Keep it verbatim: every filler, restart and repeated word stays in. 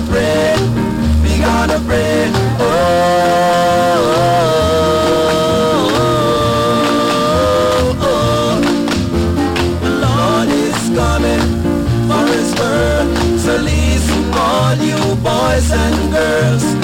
pray, we gotta pray. Oh, oh, oh. The Lord is coming for his word. So listen all you boys and girls.